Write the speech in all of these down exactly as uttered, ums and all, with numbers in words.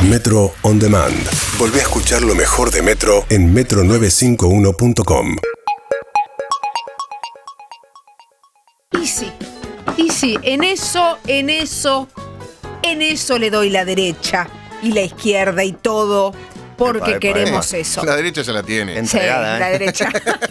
Metro On Demand. Volvé a escuchar lo mejor de Metro en metro novecientos cincuenta y uno punto com. Y sí, y sí, en eso, en eso, en eso le doy la derecha y la izquierda y todo, porque Epa, epa, queremos epa. eso. La derecha ya la tiene. Entregada, Sí, la ¿eh? derecha.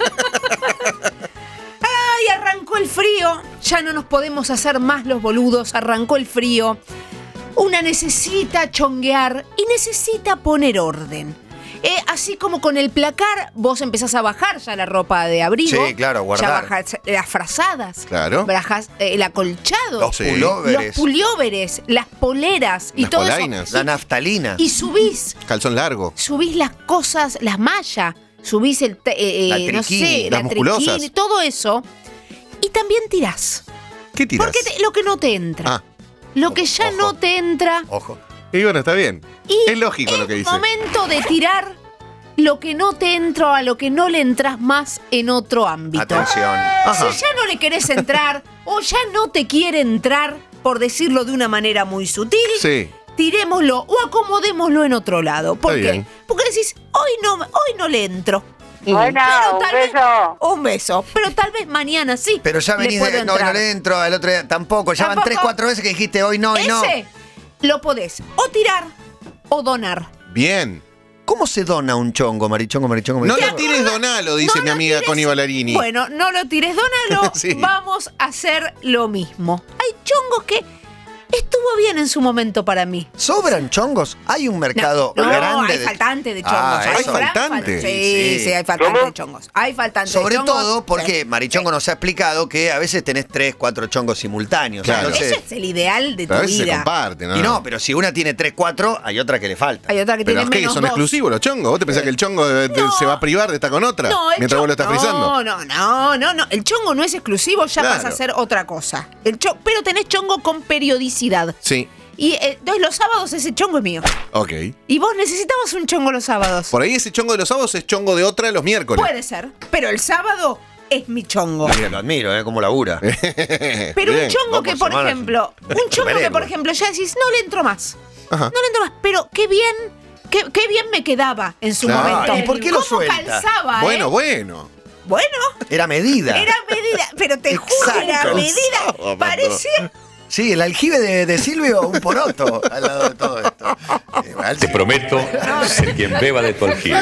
¡Ay, arrancó el frío! Ya no nos podemos hacer más los boludos, arrancó el frío. Una necesita chonguear y necesita poner orden. Eh, así como con el placar, vos empezás a bajar ya la ropa de abrigo. Sí, claro, guardar. Ya bajás las frazadas. Claro. Bajás eh, el acolchado. Los Sí. pulóveres. Los pulóveres, las poleras y Las todo polainas. eso. La naftalina. Y subís, Calzón largo. subís las cosas, las mallas, subís el, te- eh, La eh, no triquini, sé, las la musculosas. triquini, todo eso. Y también tirás. ¿Qué tirás? Porque te- lo que no te entra. Ah, Lo que ya Ojo. no te entra. Ojo. y bueno, está bien. Y Es lógico lo que dice. momento de tirar lo que no te entra, a lo que no le entras más en otro ámbito. Atención. Ajá. Si ya no le querés entrar o ya no te quiere entrar, por decirlo de una manera muy sutil, Sí. tirémoslo o acomodémoslo en otro lado. ¿Por Está qué? bien. Porque decís, hoy no, hoy no le entro. Bueno, Pero un tal vez- beso. un beso. Pero tal vez mañana sí. Pero ya le venís puedo de. No, no entrar. le entro al otro día. Tampoco. Ya van Tampoco. tres, cuatro veces que dijiste hoy no y no. Ese lo podés o tirar o donar. Bien. ¿Cómo se dona un chongo, marichongo, marichongo? No marichongo? lo tires, donalo, dice No mi lo amiga tires. Connie Ballarini. Bueno, no lo tires, donalo. Sí. Vamos a hacer lo mismo. Hay chongos que estuvo bien en su momento para mí. ¿Sobran chongos? Hay un mercado no, grande hay de. faltante de chongos. Ah, hay eso. gran faltante. fal- Sí, Sí. sí, hay faltante ¿Cómo? de chongos. Hay faltante Sobre de chongos. todo porque Sí. Marichongo nos ha explicado que a veces tenés tres, cuatro chongos simultáneos. Claro. Entonces- Eso es el ideal de tu Pero a veces se vida. comparte, ¿no? y no, pero si una tiene tres, cuatro, hay otra que le falta. Hay otra que Pero tiene es que menos son dos. exclusivos los chongos. ¿Vos te pensás que el chongo de- de- No. se va a privar de estar con otra? No, el mientras vos lo chongo- estás frizando. No, no, no, no, no. El chongo no es exclusivo, ya Claro. pasa a ser otra cosa. El cho- pero tenés chongo con periodicidad. Sí. Y eh, entonces los sábados ese chongo es mío. Ok. Y vos necesitabas un chongo los sábados. Por ahí ese chongo de los sábados es chongo de otra de los miércoles. Puede ser, pero el sábado es mi chongo. Mira, lo admiro, ¿eh? Cómo labura. Pero Bien. un chongo dos que, por por semana. ejemplo, un chongo que, por Veremos. ejemplo, ya decís, no le entro más. Ajá. No le entro más, pero qué bien, qué, qué bien me quedaba en su Claro. momento. ¿Y por qué lo ¿Cómo suelta? calzaba, Bueno, eh? bueno. Bueno, Era medida. era medida, pero te juro, era Exacto. medida. Sábado. Parecía. Sí, el aljibe de, de Silvio, un poroto al lado de todo esto. Igual Te sí. prometo ser quien beba de tu aljibe.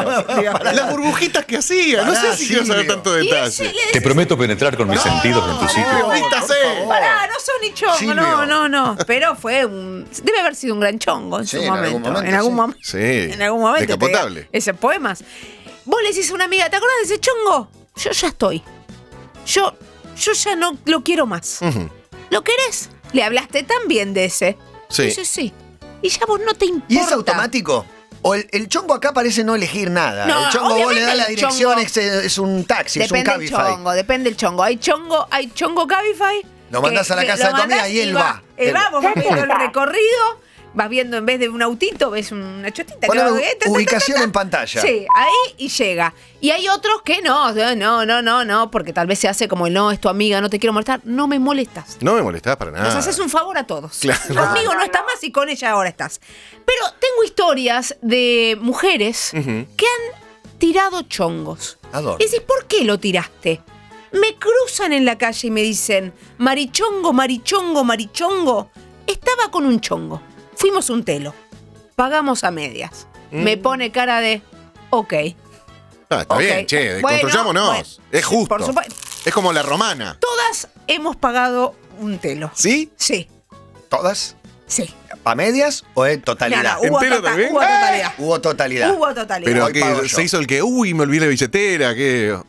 Las burbujitas que hacía. No Pará, sé si quiero saber Silvio. tanto Y detalle. ese le Te decís, prometo penetrar con mis sentidos en tu sitio. Vístase. pará, no son ni chongo, Silvio. no, no, no. Pero fue un. Debe haber sido un gran chongo en Sí, su en algún momento. momento, En algún sí. momento. Sí. En algún momento. te Descapotable. diga, Ese poemas. Vos le decís a una amiga, ¿te acordás de ese chongo? Yo ya estoy. Yo, yo ya no lo quiero más. Ujú. ¿Lo querés? Le hablaste también de ese. Sí. Dice sí. Y ya vos no te importa. ¿Y es automático? ¿O el, el chongo acá parece no elegir nada? No, el chongo vos le das la obviamente el dirección, chongo- es, es un taxi, Depende es del un Cabify. chongo, depende del chongo. Hay chongo, hay chongo Cabify. Lo mandás que- a la que casa lo de tu amiga mandás y él va. Él Él va, va. vos vas viendo el recorrido, vas viendo en vez de un autito, ves una chotita. Poneme que va- ta, ta, ta, ubicación ta, ta. en pantalla. Sí, ahí y llega. Y hay otros que no, no, no, no, no, porque tal vez se hace como el no, es tu amiga, no te quiero molestar. No me molestas. No me molestás para nada. Nos haces un favor a todos. Claro. Conmigo no estás más y con ella ahora estás. Pero tengo historias de mujeres Ujú. que han tirado chongos. ¿A dónde? Y decís, ¿por qué lo tiraste? Me cruzan en la calle y me dicen, Marichongo, Marichongo, Marichongo. Estaba con un chongo. Fuimos un telo. Pagamos a medias. Mm. Me pone cara de, ok. Ah, está Ok. bien, che, Bueno, construyámonos. bueno, es justo. por supuesto. Es como la romana. Todas hemos pagado un telo. ¿Sí? Sí, ¿Todas? sí. ¿A medias o en totalidad? No, no, hubo, ¿Entero tota- también? hubo totalidad. Hubo totalidad. Hubo totalidad. Pero Hoy que pago yo. se hizo el que, uy, me olvidé la billetera, que.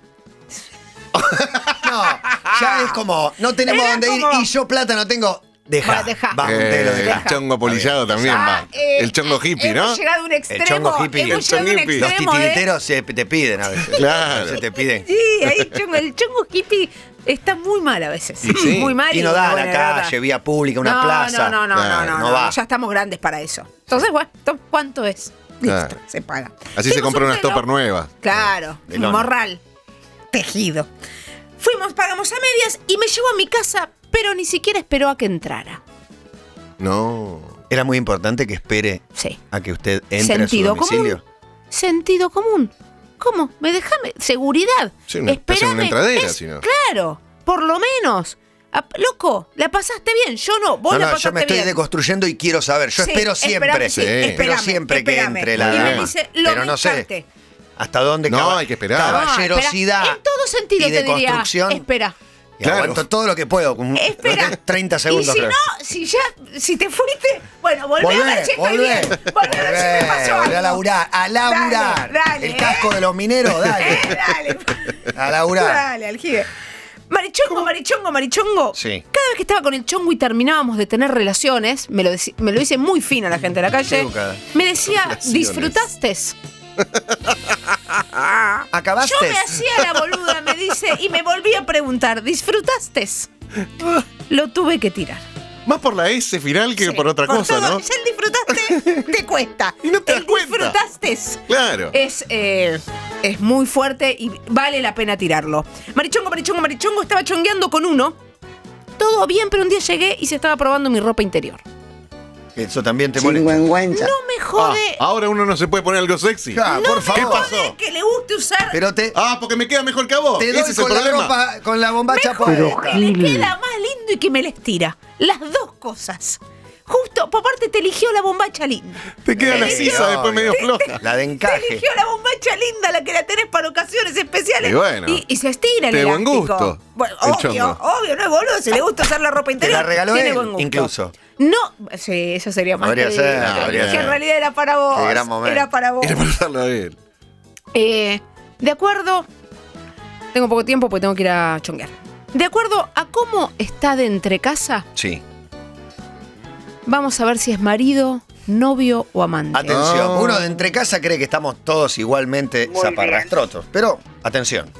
No, ya es como, no tenemos Era dónde como- ir y yo plata no tengo. Deja, Va, dejá. va, un Eh, telo, el deja. chongo apolillado Está también Ah, va. eh, el chongo hippie, ¿no? Hemos llegado a un extremo. chongo hippie. Hemos El llegado a un chongo hippie. Los extremo de- titiriteros se, te piden a veces. Claro. Se te piden. Sí, ahí chongo, el chongo hippie está muy mal a veces. Y sí. Muy mal. Y no da a bueno, la calle, vía pública, una no, plaza. No, no, no, Claro, no, no, no no, va. Ya estamos grandes para eso. Entonces, bueno, to- ¿cuánto es? Listo, Claro. se paga. Así se Fuimos compra un unas telo. topper nuevas. Claro, De un lona. morral tejido. Fuimos, pagamos a medias y me llevó a mi casa, pero ni siquiera esperó a que entrara. No. Era muy importante que espere Sí. a que usted entre Sentido a su domicilio. común. Sentido común. ¿Cómo? ¿Me déjame? Seguridad. Sí, una- te hacen una Espérame. entradera, Es- si no. Claro, por lo menos. Ah, loco, la pasaste bien. Yo no, vos No, la no, pasaste yo me estoy bien. deconstruyendo y quiero saber. Yo Sí, espero siempre. esperame, sí, Sí. Espero esperame, siempre que esperame. entre la Y me dama. dice, lo Pero no sé descarte. hasta dónde No, caba- hay que esperar. caballerosidad. No, espera, en todo sentido y te diría. deconstrucción. Espera. Y Claro. aguanto todo lo que puedo. con Espera. treinta segundos. Y si creo. no, si ya, si te fuiste, bueno, volvé a ver Volvé, si estoy volvé, bien. Volvé a ver si me pasó volvé a algo. laburar, a laburar. Dale, dale, El casco eh. de los mineros, dale. Eh, dale. A laburar. Dale, aljibe. Marichongo, marichongo, marichongo. Sí. Cada vez que estaba con el chongo y terminábamos de tener relaciones, me lo, deci- me lo dice muy fina la gente de la calle, educada. me decía, Relaciones. ¿disfrutaste? ¿Acabaste? Yo me hacía la boluda, me dice, y me volví a preguntar, ¿disfrutaste? Lo tuve que tirar. Más por la S final que Sí, por otra cosa, todo, ¿no? ya el disfrutaste te cuesta. Y no te el das cuenta. disfrutaste Claro. es, eh, es muy fuerte y vale la pena tirarlo. Marichongo, marichongo, marichongo, estaba chongueando con uno. Todo bien, pero un día llegué y se estaba probando mi ropa interior. Eso también te molesta. No me Ah, jode. ahora uno no se puede poner algo sexy. Ah, por no favor. me jode que le guste usar. Pero te, Ah, porque me queda mejor que a vos. te doy Ese es el con la problema. ropa, con la bombacha Mejor puesta. que le queda más lindo y que me les tira. Las dos cosas. Justo, por parte te eligió la bombacha linda. Te queda la Eh, sisa no, después medio floja. La de Te encaje. eligió la bombacha linda, la que la tenés para ocasiones especiales. Y bueno, y, y se estira el de buen elástico. gusto, Bueno, el obvio, chongo. obvio, no es boludo. Si le gusta usar la ropa Te interior, la regaló tiene él, buen gusto. incluso. No, sí, eso sería más Podría que- ser, que- podría que ser. en realidad era para vos. Qué gran momento. Era para vos. Era para usarlo a él. Eh, de acuerdo, tengo poco tiempo porque tengo que ir a chonguear. De acuerdo a cómo está de entrecasa, Sí. vamos a ver si es marido, novio o amante. Atención. No. Uno de entre casa cree que estamos todos igualmente zaparrastrotos. Pero, atención.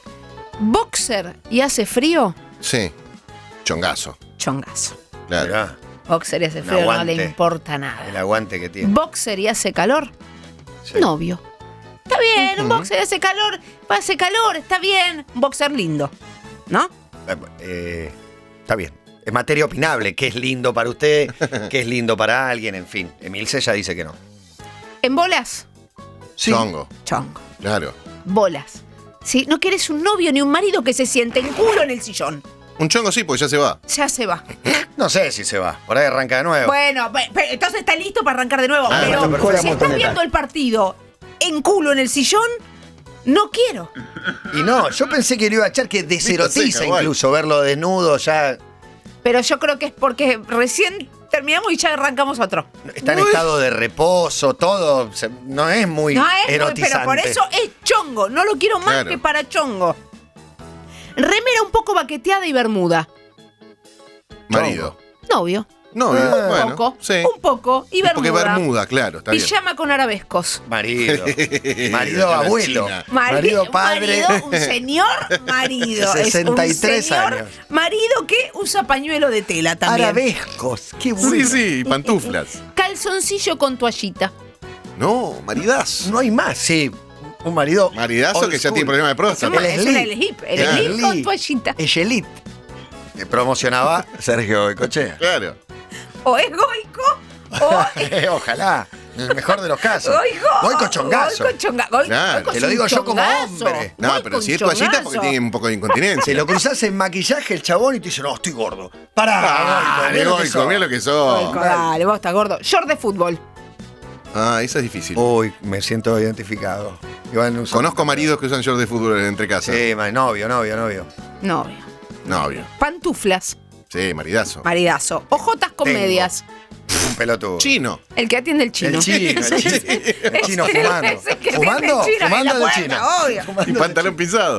Boxer y hace frío, Sí. Chongazo. chongazo. Claro. Mirá, Boxer y hace Un frío no aguante. le importa el nada. aguante que tiene. Boxer y hace calor, Sí. novio. Está bien, un boxer y hace calor, hace calor, está bien. Un boxer lindo, ¿no? Eh, eh, está bien. Es materia opinable. ¿Qué es lindo para usted? ¿Qué es lindo para alguien? En fin. Emilce ya dice que no. En bolas, Sí. Chongo. chongo. Claro. Bolas. ¿Sí? No querés un novio ni un marido que se siente en culo en el sillón. Un chongo sí, porque ya se va. Ya se va. No sé si se va. Por ahí arranca de nuevo. Bueno, pe- pe- entonces está listo para arrancar de nuevo. Ah, pero está perfecto. si estás viendo el partido en culo en el sillón, no quiero. Y no, yo pensé que le iba a echar que deserotiza seca, guay. incluso verlo desnudo ya. Pero yo creo que es porque recién terminamos y ya arrancamos otro. Está en Uy. estado de reposo, todo. se- no es muy No es, erotizante. pero por eso es chongo. No lo quiero más Claro. que para chongo. Remera un poco baqueteada y bermuda. Marido. Novio. Novio. Ah, bueno. un poco. Sí. Un poco. Y bermuda. Porque Bermuda, claro, está bien. Pijama con arabescos. Marido. Marido La abuelo. China. Mari- Marido padre. marido, un señor marido. sesenta y Es un tres señor años. marido que usa pañuelo de tela también. Arabescos. Qué bueno. Sí, sí, pantuflas. Calzoncillo con toallita. No, maridazo. No hay más, sí. Un marido. Maridazo old que ya school. tiene problema de Es, próstata. una- El es una slip. el hip. El Claro. slip con Slip. toallita. Echelit. Que promocionaba Sergio Goicochea. Claro. O es goico o es Ojalá. En el mejor de los casos. goico. Goico chongazo. Goico chonga- goico- Claro. goico Te es lo un digo yo como chongazo. hombre. No, Goico pero si un es toallita porque chongazo. tiene un poco de incontinencia. Te lo cruzás en maquillaje el chabón y te dice, no, estoy gordo. Pará, Ah, Goico, mirá lo que Goico, sos. mira lo que sos. Goico, dale, vos estás gordo. Short de fútbol. Ah, esa es difícil. Uy, me siento identificado. Iván usa- Conozco maridos que usan short de fútbol entre casa. Sí, ma- novio, novio, novio. Novio. Novio. Pantuflas. Sí, maridazo. Maridazo. Ojotas con Tengo. medias. Un pelotudo. Chino. El que atiende el chino. El chino, el chino, el chino fumando. Es el que atiende ¿Fumando? el chino en ¿Fumando la del puerta, chino? obvio. Y pantalón pisado.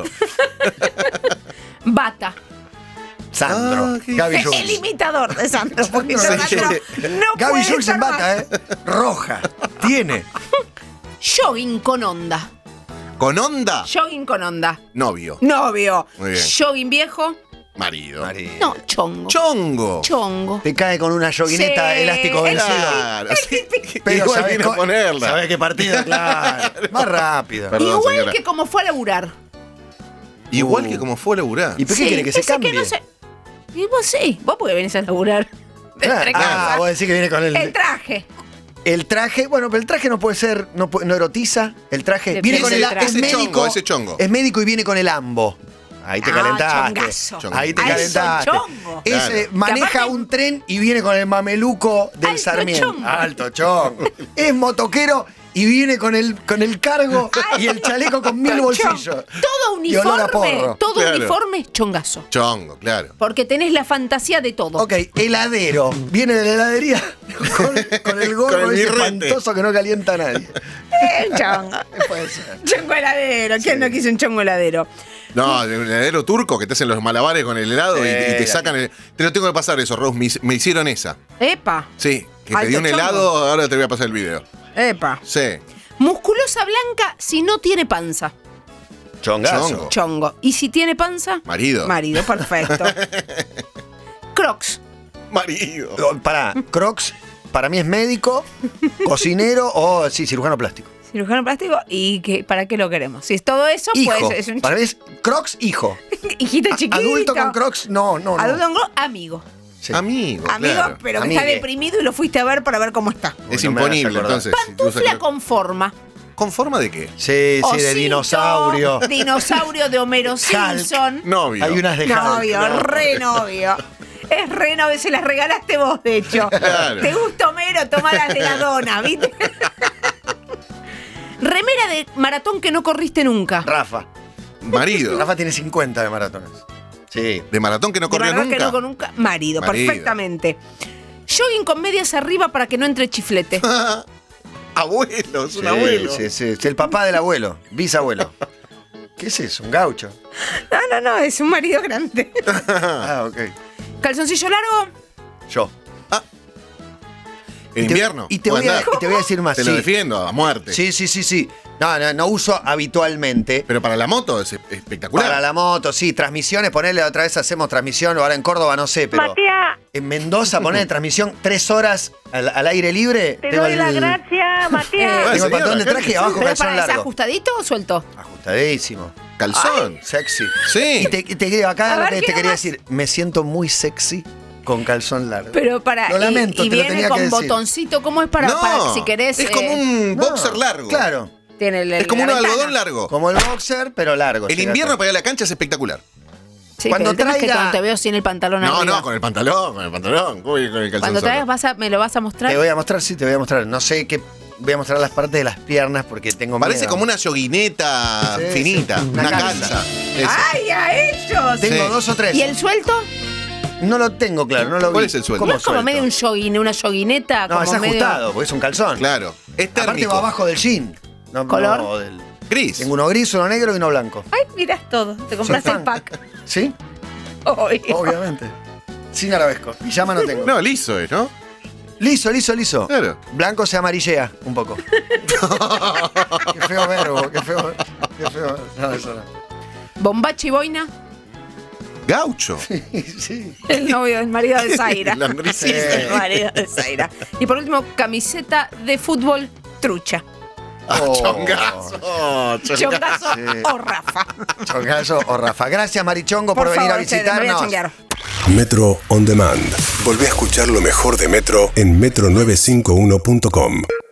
Bata. Sandro. Ah, qué- Gaby El Jules. imitador de Sandro. Porque Sandro, Sandro sí. no Gaby puede Jules ser en más. bata, ¿eh? Roja. Tiene. Jogging con onda. ¿Con onda? Jogging con onda. Novio. Novio. Muy bien. Jogging viejo. Marido. Marido. No, chongo. Chongo. Chongo. Te cae con una yoguineta Sí. elástico vencido. Claro, sí. Pero Igual sabés viene a co- ponerla. ¿Sabés qué partido? Claro. Más rápido. Perdón, Igual señora. que como fue a laburar. Igual Uh. que como fue a laburar. ¿Y por qué Sí, quiere que se ese cambie? no se- Y vos sí, vos porque venís a laburar. Entre Ah, casa. vos decís que viene con el... El traje. El traje, bueno, pero el traje no puede ser, no, pu- no erotiza. El traje Depende viene con del el traje. es Ese médico, chongo, ese chongo. Es médico y viene con el ambo. Ahí te Ah, calentaste. chongazo. Ahí te Alto calentaste. chongo. Es, Claro. eh, maneja Que aparte- un tren y viene con el mameluco del Alto Sarmiento. chongo. Alto chongo. Es motoquero y viene con el, con el cargo y el chaleco con mil bolsillos. Todo Y olor a uniforme, porro. todo Claro. uniforme es chongazo. Chongo, claro. Porque tenés la fantasía de todo. Ok, heladero. Viene de la heladería con, con el gorro Con el ese birrete. espantoso que no calienta a nadie. Eh, chongo. Puede ser. Chongo heladero. ¿Quién no quiso un chongo heladero? No, el heladero turco que te hacen los malabares con el helado y, y te Sí, sacan el. Te lo tengo que pasar eso, Rose. Me, me hicieron esa. Epa. Sí, que Alto te di un chongo. helado, ahora te voy a pasar el video. Epa. Sí. Musculosa blanca si no tiene panza. Chongazo. Chongo. Chongo. ¿Y si tiene panza? Marido. Marido, perfecto. Crocs. Marido. Oh, Pará, Crocs para mí es médico, cocinero o sí, cirujano plástico. Cirujano plástico. ¿Y qué, para qué lo queremos? Si es todo eso, Hijo. pues es un Para mí es Crocs hijo. hijito chiquito. Adulto con Crocs, no, no, no. Adulto con Crocs, amigo. Sí. Amigo. Amigo, claro. pero que Amigue. está deprimido y lo fuiste a ver para ver cómo está. Es No me hagas imponible, acordar. entonces. si tú usas Pantufla Crocs. con forma. ¿Con forma de qué? Sí, sí, Osito, de dinosaurio. Dinosaurio de Homero Hulk. Simpson. Novio. Hay unas de Hulk, Novio, ¿no? re novio. Es re novio, se las regalaste vos, de hecho. Claro. ¿Te gusta Homero? Toma las de la dona, ¿viste? Remera de maratón que no corriste nunca. Rafa. Marido. Rafa tiene cincuenta de maratones. Sí. De maratón que no De corrió maratón nunca. que no con nunca. Marido, Marido. perfectamente. Jogging con medias arriba para que no entre chiflete. Abuelo, es un Sí, abuelo. sí, sí. Es el papá del abuelo, bisabuelo. ¿Qué es eso? ¿Un gaucho? No, no, no, es un marido grande. Ah, ok. Calzoncillo largo. Yo. En Y te- invierno. Y te, puede voy a, andar. y te voy a decir más. Te sí. lo defiendo a muerte. Sí, sí, sí, sí. No, no, no uso habitualmente. Pero para la moto es espectacular. Para la moto, sí, transmisiones, ponerle otra vez hacemos transmisión, ahora en Córdoba no sé, pero Matías, en Mendoza poner transmisión tres horas al, al aire libre. te tengo doy el- las gracias, Matías. Tengo el señora, pantalón de gente, traje y sí. abajo ¿Pero calzón para ese largo. ajustadito o suelto? Ajustadísimo. Calzón. Sexy. Sí. Y te, y te creo, acá A lo ver, que te quiero quería más. decir, me siento muy sexy con calzón largo. Pero para. Lo lamento, y, y te lo viene tenía con que decir. botoncito, ¿cómo es para, no, para si querés? es como eh, un No, boxer largo. Claro. tiene el- Es como un la ventana. algodón largo. Como el boxer, pero largo. El llega invierno hasta- para ir a la cancha es espectacular. Sí, Cuando pero el tema es que traiga- cuando te veo sin el pantalón No, arriba. no, con el pantalón, con el pantalón. ¿Cómo voy a ir con el calzón Cuando solo? traigas, vas a, me lo vas a mostrar. Te voy a mostrar, sí, te voy a mostrar. No sé qué. Voy a mostrar las partes de las piernas porque tengo Parece miedo. como una yoguineta Sí, finita, sí. una, Una calza. calza. Eso. ¡Ay, a ellos! Tengo Sí. dos o tres. ¿Y el suelto? No lo tengo claro, no lo vi. ¿Cuál es el sueldo? ¿Cómo es como suelto? medio un jogging, una joguineta? No, como es medio... ajustado, porque es un calzón. Claro. Es Aparte térmico. va abajo del jean. No, ¿Color? no, del- Gris. Tengo uno gris, uno negro y uno blanco. Ay, mirás todo. Te compraste Soy el fan. pack. ¿Sí? Obvio. Obviamente. Sin arabesco. Pijama no tengo. No, liso es, ¿no? Liso, liso, liso. Claro. Blanco se amarillea un poco. Qué feo verbo, qué feo. Qué feo. No, eso no. Bombacha y boina. Gaucho. Sí. El novio del marido de Zaira. El Andrés. El marido de Zaira. Y por último, camiseta de fútbol trucha. Oh. Chongazo. Chongazo Sí. o Rafa. Chongazo o Rafa. Gracias, Marichongo, por, Por venir favor, a ustedes, me voy a visitarnos. chonguear. Metro On Demand. Volvé a escuchar lo mejor de Metro en metro novecientos cincuenta y uno punto com.